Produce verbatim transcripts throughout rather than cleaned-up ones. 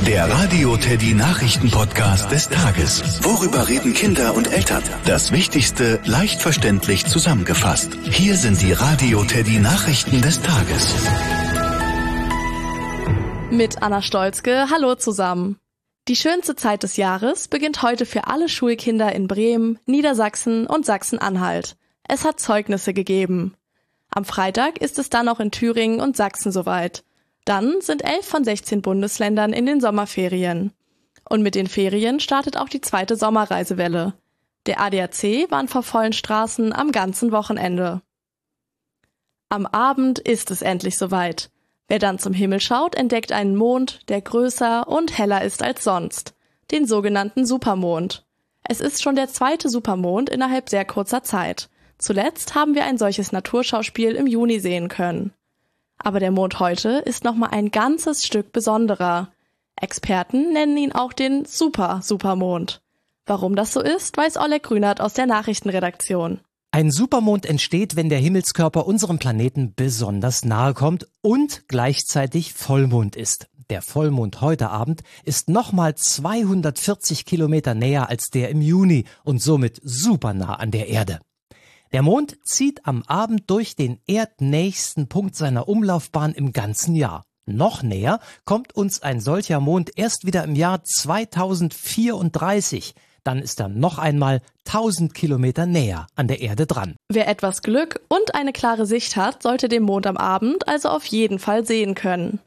Der Radio Teddy Nachrichten-Podcast des Tages. Worüber reden Kinder und Eltern? Das Wichtigste leicht verständlich zusammengefasst. Hier sind die Radio Teddy Nachrichten des Tages. Mit Anna Stolzke, hallo zusammen. Die schönste Zeit des Jahres beginnt heute für alle Schulkinder in Bremen, Niedersachsen und Sachsen-Anhalt. Es hat Zeugnisse gegeben. Am Freitag ist es dann auch in Thüringen und Sachsen soweit. Dann sind elf von sechzehn Bundesländern in den Sommerferien. Und mit den Ferien startet auch die zweite Sommerreisewelle. Der A D A C warnt vor vollen Straßen am ganzen Wochenende. Am Abend ist es endlich soweit. Wer dann zum Himmel schaut, entdeckt einen Mond, der größer und heller ist als sonst. Den sogenannten Supermond. Es ist schon der zweite Supermond innerhalb sehr kurzer Zeit. Zuletzt haben wir ein solches Naturschauspiel im Juni sehen können. Aber der Mond heute ist nochmal ein ganzes Stück besonderer. Experten nennen ihn auch den Super-Supermond. Warum das so ist, weiß Oleg Grünert aus der Nachrichtenredaktion. Ein Supermond entsteht, wenn der Himmelskörper unserem Planeten besonders nahe kommt und gleichzeitig Vollmond ist. Der Vollmond heute Abend ist nochmal zweihundertvierzig Kilometer näher als der im Juni und somit super nah an der Erde. Der Mond zieht am Abend durch den erdnächsten Punkt seiner Umlaufbahn im ganzen Jahr. Noch näher kommt uns ein solcher Mond erst wieder im Jahr zweitausendvierunddreißig. Dann ist er noch einmal tausend Kilometer näher an der Erde dran. Wer etwas Glück und eine klare Sicht hat, sollte den Mond am Abend also auf jeden Fall sehen können.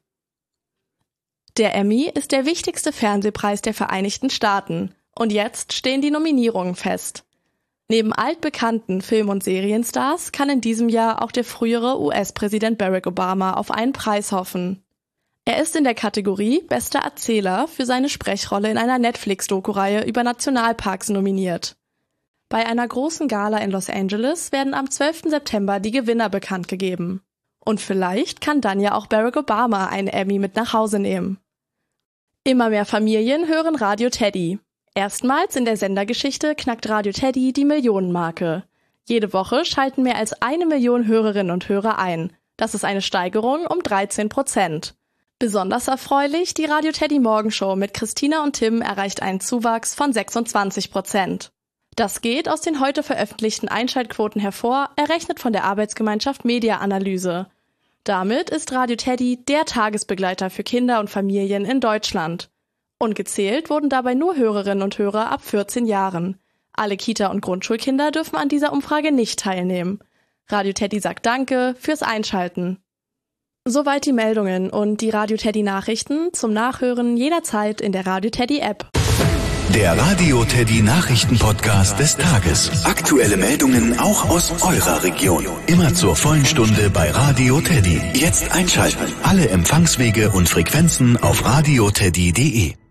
Der Emmy ist der wichtigste Fernsehpreis der Vereinigten Staaten. Und jetzt stehen die Nominierungen fest. Neben altbekannten Film- und Serienstars kann in diesem Jahr auch der frühere U S-Präsident Barack Obama auf einen Preis hoffen. Er ist in der Kategorie Bester Erzähler für seine Sprechrolle in einer Netflix-Doku-Reihe über Nationalparks nominiert. Bei einer großen Gala in Los Angeles werden am zwölften September die Gewinner bekannt gegeben. Und vielleicht kann dann ja auch Barack Obama einen Emmy mit nach Hause nehmen. Immer mehr Familien hören Radio Teddy. Erstmals in der Sendergeschichte knackt Radio Teddy die Millionenmarke. Jede Woche schalten mehr als eine Million Hörerinnen und Hörer ein. Das ist eine Steigerung um dreizehn Prozent. Besonders erfreulich, die Radio Teddy Morgenshow mit Christina und Tim erreicht einen Zuwachs von sechsundzwanzig Prozent. Das geht aus den heute veröffentlichten Einschaltquoten hervor, errechnet von der Arbeitsgemeinschaft Media Analyse. Damit ist Radio Teddy der Tagesbegleiter für Kinder und Familien in Deutschland. Und gezählt wurden dabei nur Hörerinnen und Hörer ab vierzehn Jahren. Alle Kita- und Grundschulkinder dürfen an dieser Umfrage nicht teilnehmen. Radio Teddy sagt Danke fürs Einschalten. Soweit die Meldungen und die Radio Teddy Nachrichten zum Nachhören jederzeit in der Radio Teddy App. Der Radio Teddy Nachrichten-Podcast des Tages. Aktuelle Meldungen auch aus eurer Region. Immer zur vollen Stunde bei Radio Teddy. Jetzt einschalten. Alle Empfangswege und Frequenzen auf radioteddy punkt de.